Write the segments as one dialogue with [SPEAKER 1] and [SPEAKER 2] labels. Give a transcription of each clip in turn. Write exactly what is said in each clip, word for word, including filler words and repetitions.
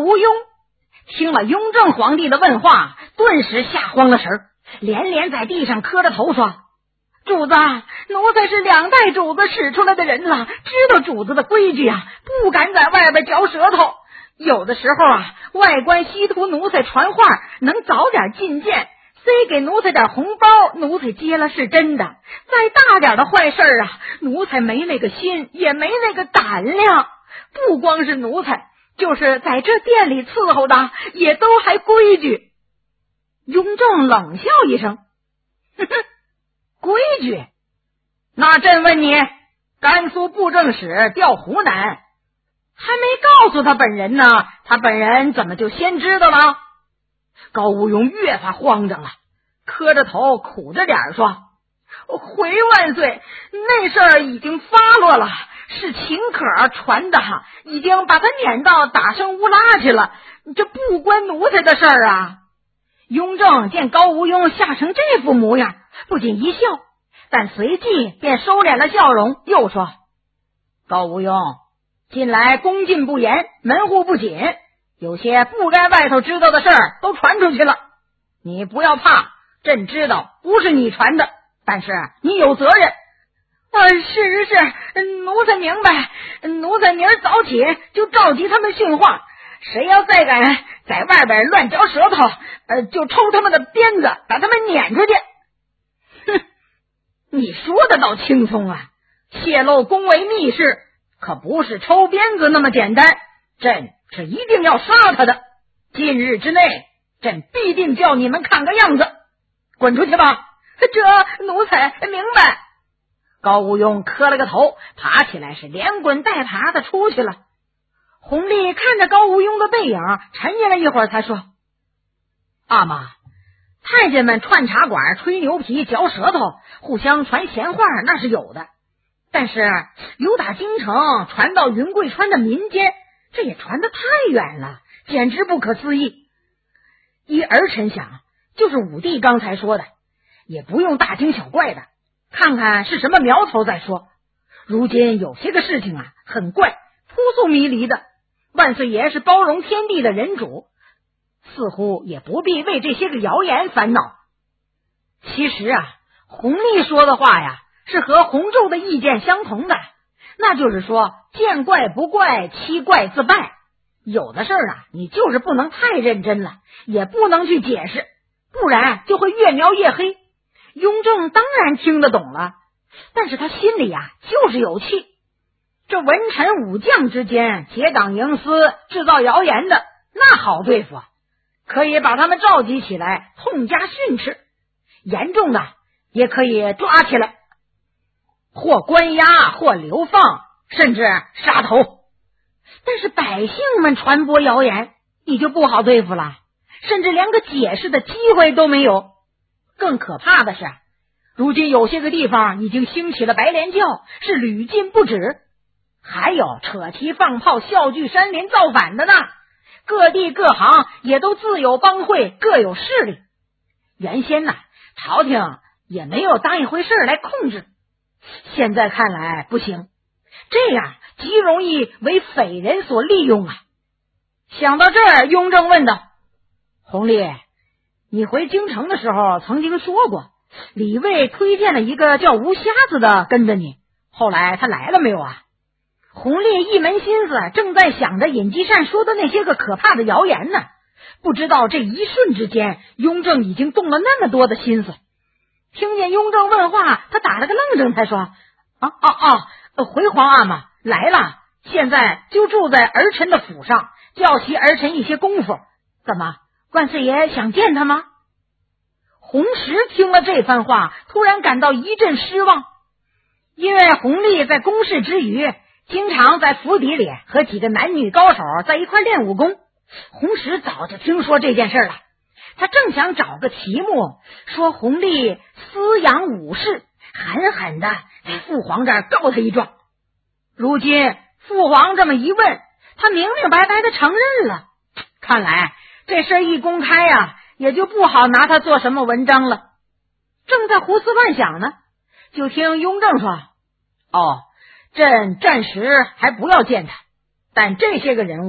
[SPEAKER 1] 无庸。听了雍正皇帝的问话，顿时吓慌了神儿，连连在地上磕着头说：主子，奴才是两代主子使出来的人了，知道主子的规矩啊，不敢在外边嚼舌头。有的时候啊，外官稀图奴才传话，能早点进谏，塞给奴才点红包，奴才接了是真的。再大点的坏事啊，奴才没那个心，也没那个胆量。不光是奴才，就是在这店里伺候的，也都还规矩。雍正冷笑一声，哼哼，规矩？那朕问你，甘肃布政使调湖南，还没告诉他本人呢，他本人怎么就先知道了？高无庸越发慌张了，磕着头苦着脸说：回万岁，那事儿已经发落了，是秦可传的，已经把他撵到打生乌拉去了，这不关奴才的事儿啊。雍正见高无庸吓成这副模样，不仅一笑，但随即便收敛了笑容，又说：高无庸，近来恭进不严，门户不紧，有些不该外头知道的事儿都传出去了。你不要怕，朕知道不是你传的，但是你有责任。呃，是是是，奴才明白，奴才明儿早起就召集他们训话，谁要再敢在外边乱嚼舌头，呃，就抽他们的鞭子，把他们撵出去。哼，你说的倒轻松啊，泄露宫闱密事可不是抽鞭子那么简单，朕是一定要杀他的。近日之内，朕必定叫你们看个样子。滚出去吧！这奴才明白。高无庸磕了个头，爬起来是连滚带爬的出去了。弘历看着高无庸的背影，沉吟了一会儿才说：阿玛，太监们串茶馆、吹牛皮、嚼舌头，互相传闲话那是有的，但是由打京城传到云贵川的民间，这也传得太远了，简直不可思议。依儿臣想，就是武帝刚才说的，也不用大惊小怪的，看看是什么苗头再说。如今有些个事情啊，很怪，扑朔迷离的。万岁爷是包容天地的人主，似乎也不必为这些个谣言烦恼。其实啊，弘历说的话呀，是和弘昼的意见相同的，那就是说见怪不怪，欺怪自败。有的事儿啊，你就是不能太认真了，也不能去解释，不然就会越描越黑。雍正当然听得懂了，但是他心里啊就是有气。这文臣武将之间结党营私，制造谣言的，那好对付啊，可以把他们召集起来痛加训斥，严重的也可以抓起来，或关押，或流放，甚至杀头。但是百姓们传播谣言，你就不好对付了，甚至连个解释的机会都没有。更可怕的是，如今有些个地方已经兴起了白莲教，是屡禁不止，还有扯旗放炮、笑聚山林造反的呢。各地各行也都自有帮会，各有势力。原先呢，朝廷也没有当一回事来控制，现在看来不行，这样极容易为匪人所利用啊。想到这儿，雍正问道：弘历，你回京城的时候曾经说过，李卫推荐了一个叫吴瞎子的跟着你，后来他来了没有啊？弘历一门心思正在想着尹继善说的那些个可怕的谣言呢，不知道这一瞬之间，雍正已经动了那么多的心思。听见雍正问话，他打了个愣怔，才说：啊啊啊，回皇阿玛来了，现在就住在儿臣的府上，教习儿臣一些功夫。怎么，万岁爷想见他吗？弘时听了这番话，突然感到一阵失望，因为弘历在公事之余，经常在府邸里和几个男女高手在一块练武功。弘时早就听说这件事了，他正想找个题目说弘历私养武士，狠狠的在父皇这儿告他一状。如今父皇这么一问，他明明白白的承认了，看来这事一公开啊，也就不好拿他做什么文章了。正在胡思乱想呢，就听雍正说：哦，朕暂时还不要见他，但这些个人物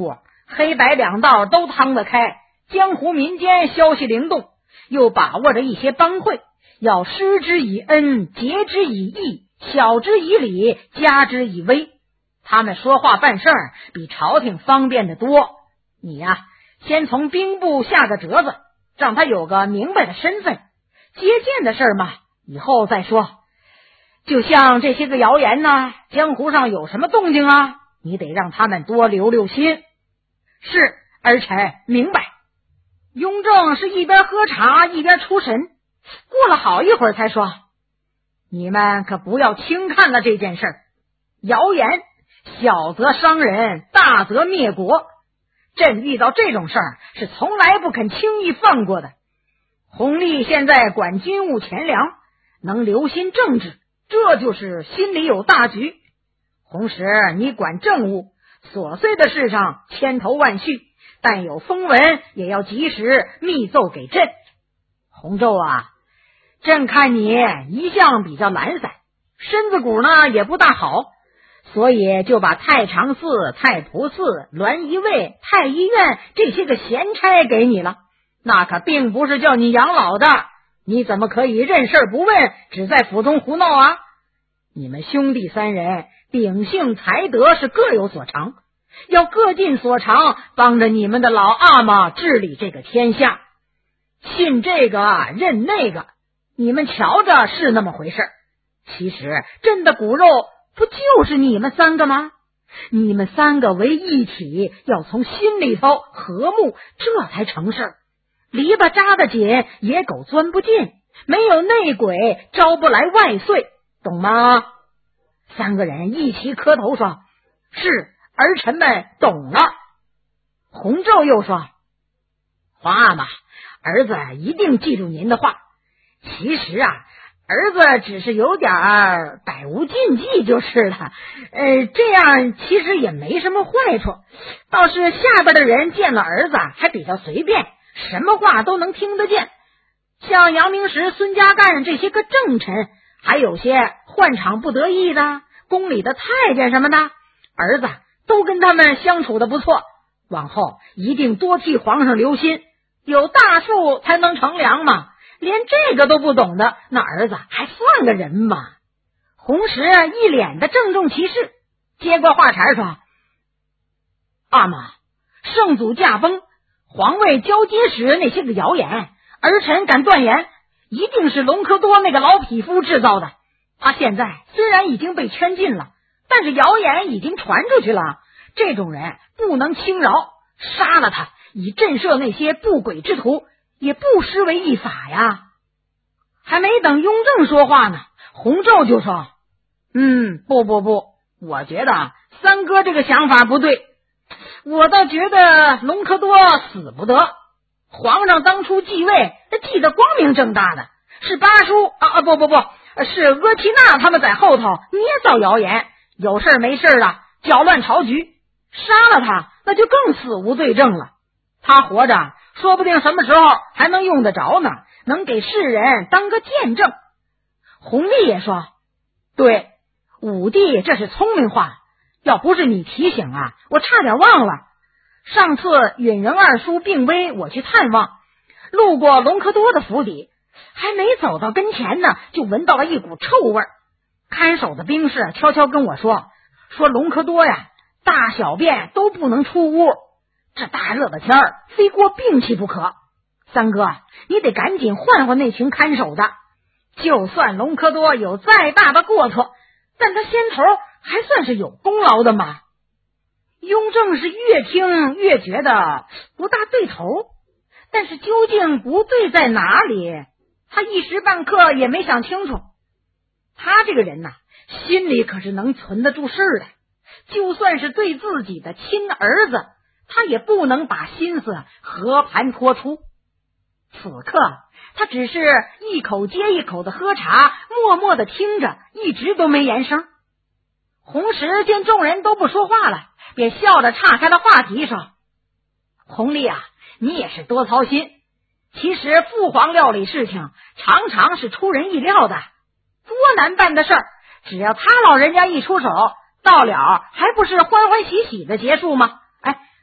[SPEAKER 1] 黑白两道都趟得开，江湖民间消息灵动，又把握着一些帮会，要施之以恩，结之以义，晓之以理，加之以威。他们说话办事儿比朝廷方便得多。你呀、啊，先从兵部下个折子，让他有个明白的身份，接见的事儿嘛，以后再说。就像这些个谣言呢，江湖上有什么动静啊，你得让他们多留留心。是，儿臣明白。雍正是一边喝茶一边出神，过了好一会儿才说：你们可不要轻看了这件事儿，谣言小则伤人，大则灭国。朕遇到这种事儿是从来不肯轻易放过的。弘历现在管军务钱粮，能留心政治，这就是心里有大局。同时你管政务，琐碎的事上千头万绪，但有风闻也要及时密奏给朕。洪昼啊，朕看你一向比较懒散，身子骨呢也不大好，所以就把太常寺、太仆寺、栾仪卫、太医院这些个闲差给你了。那可并不是叫你养老的，你怎么可以认事不问，只在府中胡闹啊？你们兄弟三人秉性才德是各有所长，要各尽所长，帮着你们的老阿玛治理这个天下。信这个认那个，你们瞧着是那么回事，其实朕的骨肉不就是你们三个吗？你们三个为一体，要从心里头和睦，这才成事儿。篱笆扎得紧，野狗钻不进，没有内鬼，招不来外祟，懂吗？三个人一齐磕头说：是，儿臣们懂了。洪昼又说：皇阿玛，儿子一定记住您的话。其实啊，儿子只是有点儿百无禁忌就是了，呃，这样其实也没什么坏处。倒是下边的人见了儿子还比较随便，什么话都能听得见。像杨明时、孙家干这些个正臣，还有些宦场不得意的宫里的太监什么的，儿子都跟他们相处的不错。往后一定多替皇上留心，有大树才能乘凉嘛，连这个都不懂的，那儿子还算个人吗？洪石一脸的郑重其事，接过话茬说：阿玛，圣祖驾崩，皇位交接时那些个谣言，儿臣敢断言，一定是隆科多那个老匹夫制造的。他现在虽然已经被圈禁了，但是谣言已经传出去了，这种人不能轻饶，杀了他，以震慑那些不轨之徒，也不失为一法呀。还没等雍正说话呢，洪昼就说：嗯，不不不，我觉得三哥这个想法不对，我倒觉得隆科多死不得。皇上当初继位记得光明正大的，是巴叔啊啊不不不是阿提娜他们在后头捏造谣言，有事没事的搅乱朝局，杀了他那就更死无罪证了。他活着说不定什么时候还能用得着呢，能给世人当个见证。弘历也说：对，武帝这是聪明话，要不是你提醒啊，我差点忘了。上次允仁二叔病危，我去探望，路过隆科多的府邸，还没走到跟前呢，就闻到了一股臭味。看守的兵士悄悄跟我说，说隆科多呀，大小便都不能出屋，这大热的天儿，非过病气不可。三哥，你得赶紧换换那群看守的。就算隆科多有再大的过错，但他先头还算是有功劳的嘛。雍正是越听越觉得不大对头，但是究竟不对在哪里，他一时半刻也没想清楚。他这个人呐、啊，心里可是能存得住事儿的，就算是对自己的亲儿子，他也不能把心思和盘托出。此刻他只是一口接一口的喝茶，默默的听着，一直都没言声。洪石见众人都不说话了，便笑着岔开了话题说：弘历啊，你也是多操心，其实父皇料理事情常常是出人意料的，多难办的事儿，只要他老人家一出手，到了还不是欢欢喜喜的结束吗？哎，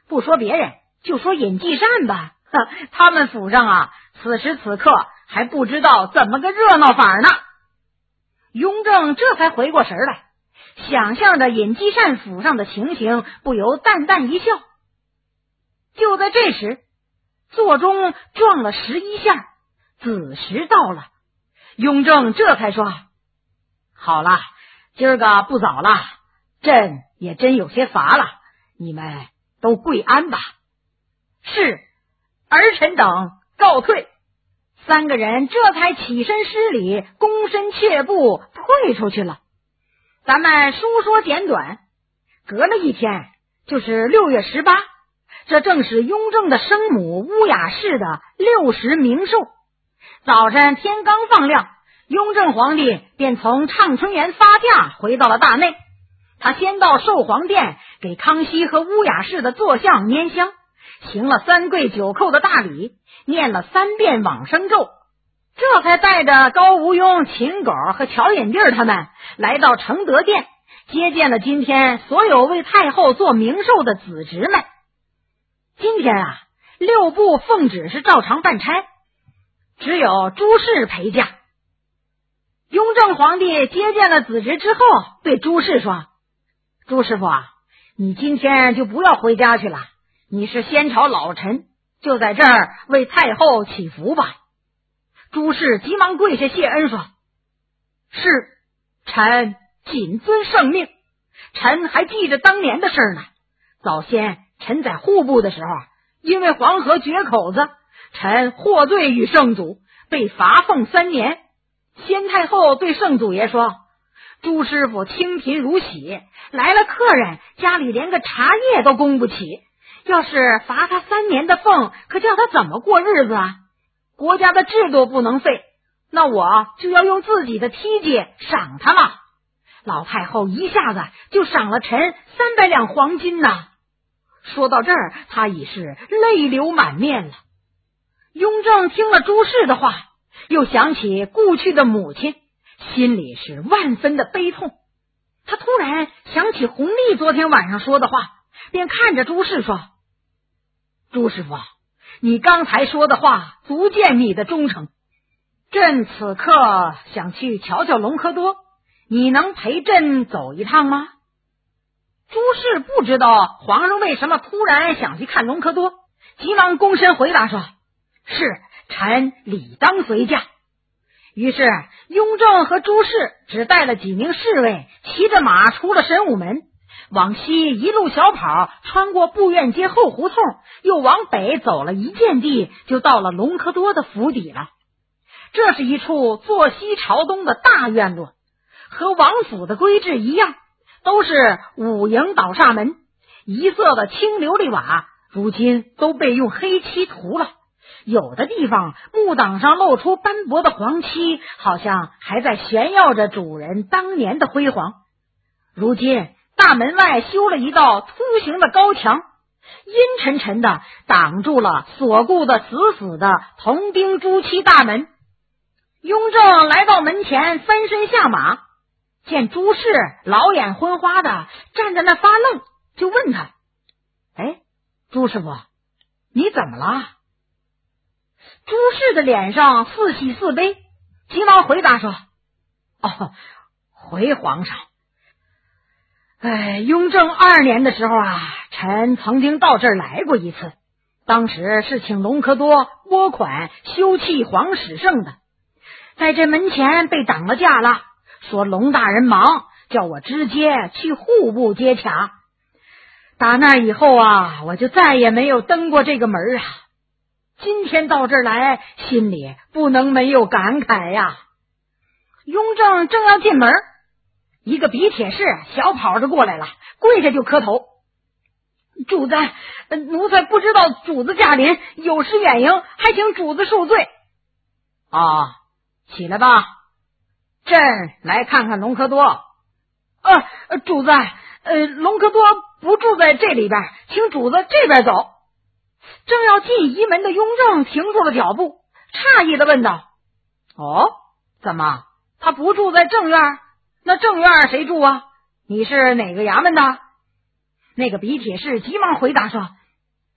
[SPEAKER 1] 不说别人，就说尹继善吧，他们府上啊，此时此刻还不知道怎么个热闹法呢。雍正这才回过神来，想象着尹继善府上的情形，不由淡淡一笑。就在这时，座钟撞了十一下，子时到了。雍正这才说：好了，今儿个不早了，朕也真有些乏了，你们都跪安吧。是，儿臣等告退。三个人这才起身施礼，躬身却步，退出去了。咱们书说简短，隔了一天，就是六月十八，这正是雍正的生母乌雅氏的六十冥寿。早晨天刚放亮，雍正皇帝便从畅春园发驾回到了大内。他先到寿皇殿给康熙和乌雅氏的坐像拈香，行了三跪九叩的大礼，念了三遍往生咒，这才带着高无庸、秦狗和乔引娣他们来到承德殿，接见了今天所有为太后做冥寿的子侄们。今天啊，六部奉旨是照常办差，只有朱氏陪驾。雍正皇帝接见了子侄之后，对朱氏说：朱师傅啊，你今天就不要回家去了，你是先朝老臣，就在这儿为太后祈福吧。朱氏急忙跪下谢恩说：是，臣谨遵圣命。臣还记着当年的事呢，早先臣在户部的时候，因为黄河决口子，臣获罪于圣祖，被罚俸三年。先太后对圣祖爷说：朱师傅清贫如洗，来了客人，家里连个茶叶都供不起，要是罚他三年的俸，可叫他怎么过日子啊？国家的制度不能废，那我就要用自己的梯阶赏他了。老太后一下子就赏了臣三百两黄金呐！说到这儿，他已是泪流满面了。雍正听了朱氏的话，又想起故去的母亲，心里是万分的悲痛。他突然想起弘历昨天晚上说的话，便看着朱氏说：朱师傅，你刚才说的话足见你的忠诚，朕此刻想去瞧瞧隆科多，你能陪朕走一趟吗？朱氏不知道皇上为什么突然想去看隆科多，急忙躬身回答说：是，臣理当随驾。于是雍正和朱氏只带了几名侍卫，骑着马出了神武门，往西一路小跑，穿过布院街后胡同，又往北走了一箭地，就到了隆科多的府邸了。这是一处坐西朝东的大院落，和王府的规制一样，都是五楹倒煞门，一色的青琉璃瓦，如今都被用黑漆涂了。有的地方木挡上露出斑驳的黄漆，好像还在炫耀着主人当年的辉煌。如今大门外修了一道凸形的高墙，阴沉沉的挡住了锁固的死死的铜钉朱漆大门。雍正来到门前，翻身下马，见朱氏老眼昏花的站在那发愣，就问他：哎，朱师傅，你怎么了？朱氏的脸上似喜似悲，急忙回答说：哦，回皇上，哎，雍正二年的时候啊，臣曾经到这儿来过一次，当时是请隆科多拨款修葺皇史圣的，在这门前被挡了架了，说隆大人忙，叫我直接去户部接洽。打那以后啊，我就再也没有登过这个门啊。今天到这儿来，心里不能没有感慨呀。雍正正要进门，一个比铁士小跑着过来了，跪下就磕头：主子，奴才不知道主子驾临，有失远迎，还请主子恕罪。啊，起来吧，朕来看看隆科多。呃，主子，呃，隆科多不住在这里边，请主子这边走。正要进仪门的雍正停住了脚步，诧异的问道：哦，怎么他不住在正院？那正院谁住啊？你是哪个衙门的？那个比铁士急忙回答说：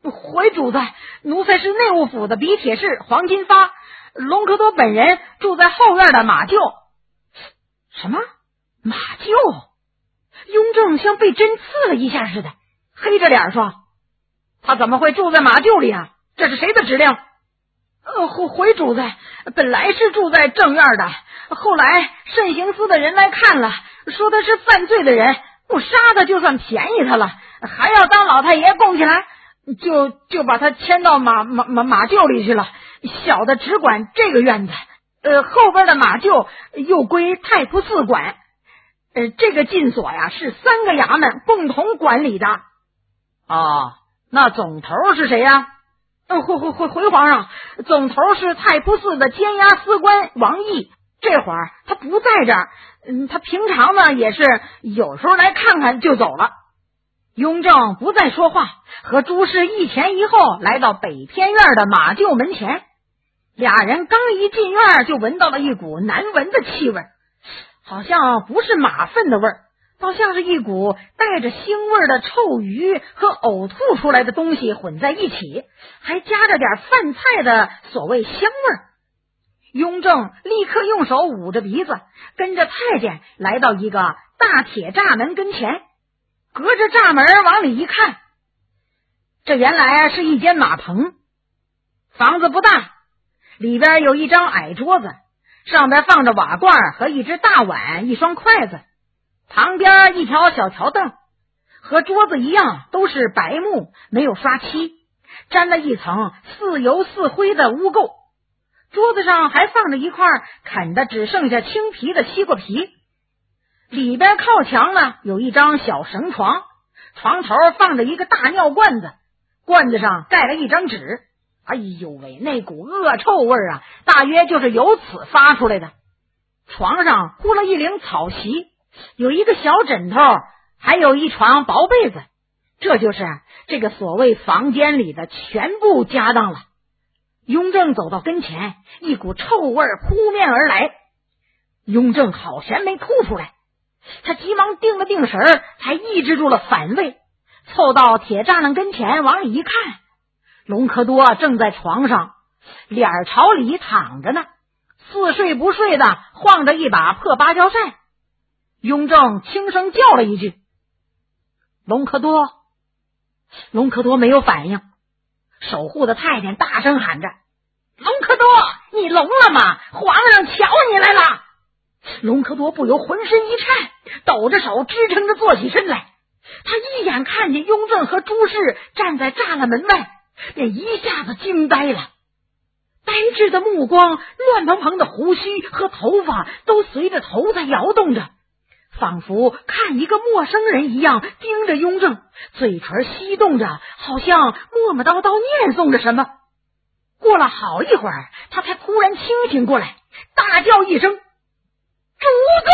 [SPEAKER 1] 回主子，奴才是内务府的笔帖士黄金发，隆科多本人住在后院的马厩。什么？马厩？雍正像被针刺了一下似的，黑着脸说：他怎么会住在马厩里啊？这是谁的指令？呃，回回主子，本来是住在正院的，后来慎刑司的人来看了，说他是犯罪的人，不杀他就算便宜他了，还要当老太爷供起来，就就把他迁到马马马马厩里去了。小的只管这个院子，呃，后边的马厩又归太仆寺管。呃，这个禁所呀，是三个衙门共同管理的。哦，那总头是谁呀？呃，回回回回皇上，总头是太仆寺的监押司官王毅。这会儿他不在这儿，嗯，他平常呢也是有时候来看看就走了。雍正不再说话，和朱氏一前一后来到北偏院的马厩门前。俩人刚一进院，就闻到了一股难闻的气味，好像不是马粪的味儿，倒像是一股带着腥味的臭鱼和呕吐出来的东西混在一起，还夹着点饭菜的所谓香味儿。雍正立刻用手捂着鼻子，跟着太监来到一个大铁栅门跟前，隔着栅门往里一看，这原来是一间马棚。房子不大，里边有一张矮桌子，上边放着瓦罐和一只大碗，一双筷子，旁边一条小条凳，和桌子一样都是白木，没有刷漆，沾了一层似油似灰的污垢。桌子上还放着一块啃的只剩下青皮的西瓜皮。里边靠墙呢有一张小绳床，床头放着一个大尿罐子，罐子上盖了一张纸。哎呦喂，那股恶臭味啊，大约就是由此发出来的。床上铺了一领草席，有一个小枕头，还有一床薄被子，这就是这个所谓房间里的全部家当了。雍正走到跟前，一股臭味扑面而来，雍正好悬没吐出来，他急忙定了定神，才抑制住了反胃，凑到铁栅栏跟前往里一看，隆科多正在床上脸朝里躺着呢，似睡不睡的晃着一把破芭蕉扇。雍正轻声叫了一句：隆科多。隆科多没有反应，守护的太监大声喊着：隆科多，你聋了吗？皇上瞧你来了。隆科多不由浑身一颤，抖着手支撑着坐起身来。他一眼看见雍正和朱氏站在栅栏门外，便一下子惊呆了。呆滞的目光，乱蓬蓬的胡须和头发都随着头在摇动着，仿佛看一个陌生人一样盯着雍正，嘴唇翕动着，好像磨磨叨叨念诵着什么。过了好一会儿，他才突然清醒过来，大叫一声：主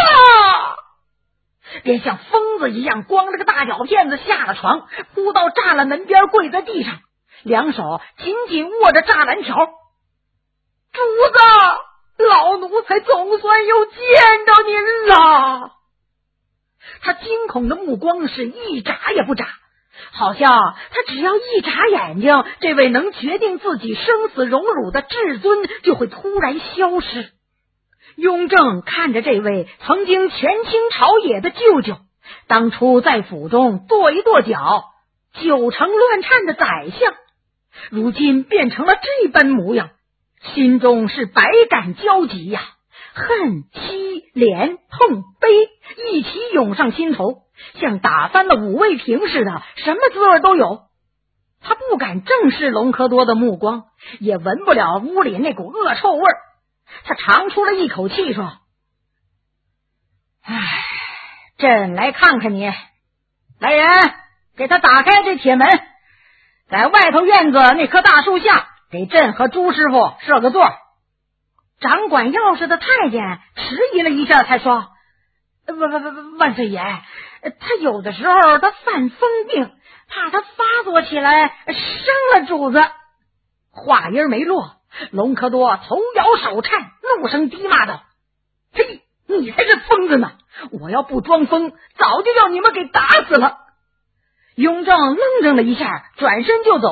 [SPEAKER 1] 子！便像疯子一样光着个大脚片子下了床，扑到栅栏门边，跪在地上，两手紧紧握着栅栏条。主子，老奴才总算又见着您了。他惊恐的目光是一眨也不眨，好像他只要一眨眼睛，这位能决定自己生死荣辱的至尊就会突然消失。雍正看着这位曾经权倾朝野的舅舅，当初在府中跺一跺脚，九成乱颤的宰相，如今变成了这般模样，心中是百感交集呀、啊，恨、惜、怜、痛、悲一起涌上心头，像打翻了五味瓶似的，什么滋味都有。他不敢正视隆科多的目光，也闻不了屋里那股恶臭味。他长出了一口气说：唉，朕来看看你。来人，给他打开这铁门，在外头院子那棵大树下给朕和朱师傅设个座。掌管钥匙的太监迟疑了一下，才说：万万万万岁爷，他有的时候他犯疯病，怕他发作起来伤了主子。话音没落，隆科多头摇手颤，怒声低骂道：嘿，你才是疯子呢！我要不装疯，早就叫你们给打死了。雍正愣怔了一下，转身就走，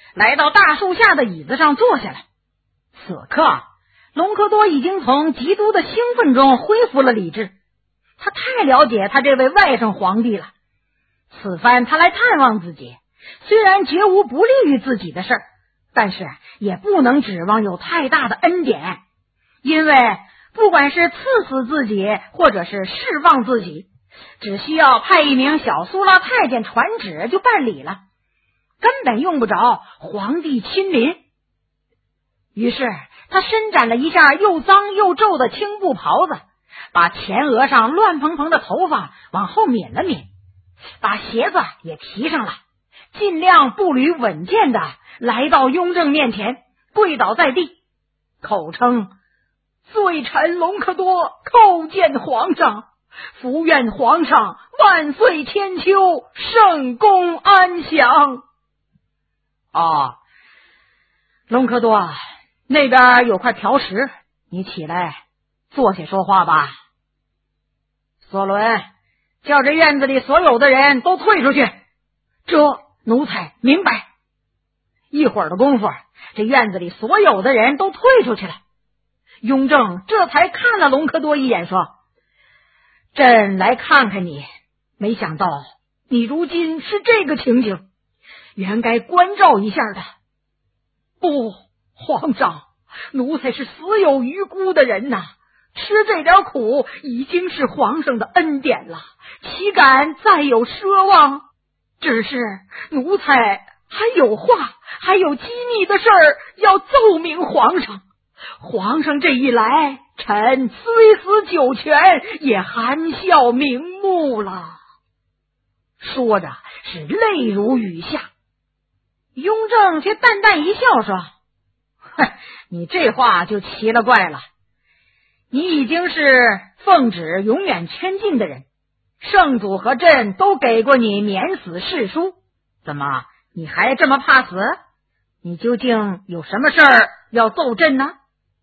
[SPEAKER 1] 来到大树下的椅子上坐下来。此刻隆科多已经从极度的兴奋中恢复了理智，他太了解他这位外甥皇帝了。此番他来探望自己，虽然绝无不利于自己的事儿，但是也不能指望有太大的恩典，因为不管是赐死自己或者是释放自己，只需要派一名小苏拉太监传旨就办理了，根本用不着皇帝亲临。于是他伸展了一下又脏又皱的青布袍子，把前额上乱蓬蓬的头发往后抿了抿，把鞋子也提上了，尽量步履稳健的来到雍正面前，跪倒在地，口称罪臣隆科多叩见皇上，福愿皇上万岁千秋，圣公安详。哦，隆科多，那边有块条石，你起来坐下说话吧。索伦，叫这院子里所有的人都退出去。这奴才明白。一会儿的功夫，这院子里所有的人都退出去了。雍正这才看了隆科多一眼，说：朕来看看你，没想到你如今是这个情形，原该关照一下的。不，皇上，奴才是死有余辜的人呐，吃这点苦已经是皇上的恩典了，岂敢再有奢望？只是奴才还有话，还有机密的事儿要奏明皇上。皇上这一来，臣虽死九泉，也含笑瞑目了。说着是泪如雨下。雍正却淡淡一笑说：哼，你这话就奇了怪了。你已经是奉旨永远圈禁的人，圣祖和朕都给过你免死誓书，怎么你还这么怕死？你究竟有什么事儿要奏朕呢？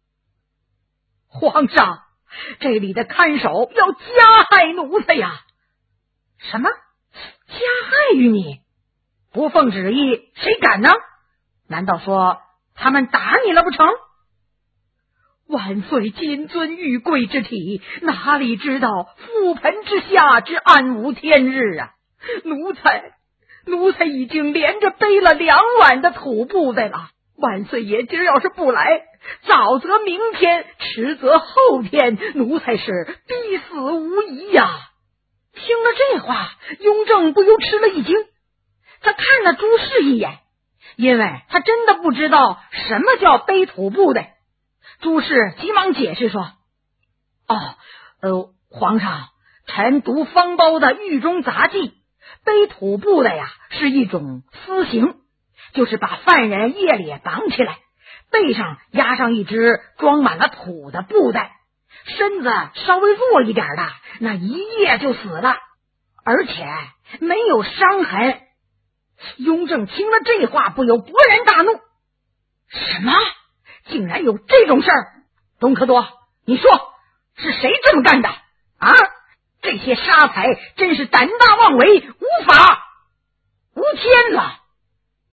[SPEAKER 1] 皇上，这里的看守要加害奴才呀。什么？加害于你？不奉旨意，谁敢呢？难道说他们打你了不成？万岁金尊玉贵之体，哪里知道覆盆之下之暗无天日啊！奴才奴才已经连着背了两碗的土布袋了。万岁爷今儿要是不来，早则明天，迟则后天，奴才是必死无疑呀！听了这话，雍正不由吃了一惊，他看了朱氏一眼，因为他真的不知道什么叫背土布袋。朱氏急忙解释说：哦，呃，皇上，臣读方苞的狱中杂记，背土布的呀是一种私刑，就是把犯人夜里绑起来，背上压上一只装满了土的布袋，身子稍微弱一点的，那一夜就死了，而且没有伤痕。雍正听了这话，不由勃然大怒：什么？竟然有这种事儿！隆科多，你说是谁这么干的啊？这些杀才真是胆大妄为，无法无天了！